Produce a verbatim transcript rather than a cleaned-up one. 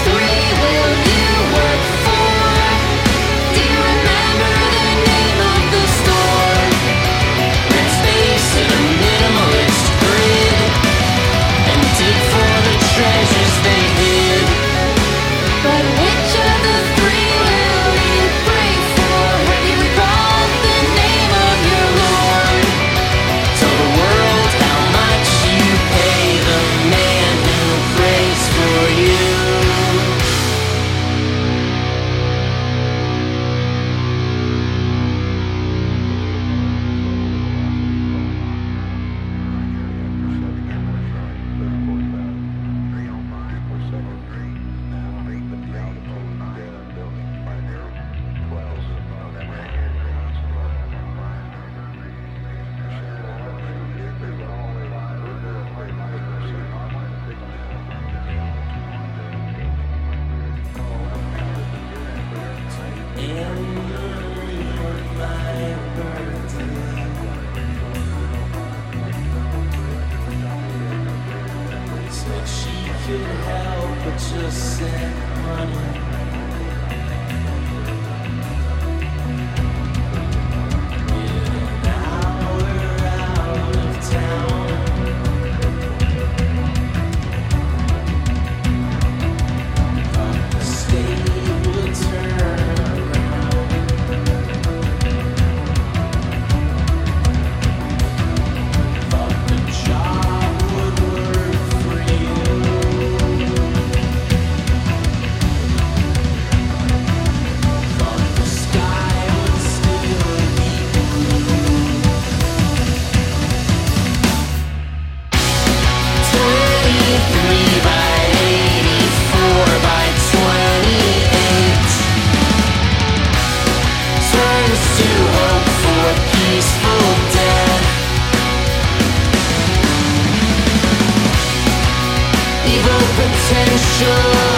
three will you work for? Do you remember the name of the store? Red space in a minimalist grid, and dig for the treasures they hid. But which of the three will you pray for? Have you recalled the name of your Lord? Tell the world how much you pay the man who prays for you. Said she could help but just send money. Now we're out of town. Thought the state would turn around. Thought the job would work for you. Thought the sky would still be blue. Twenty-three by eighty-four by twenty-eight turns to hope for peaceful death. Evil potential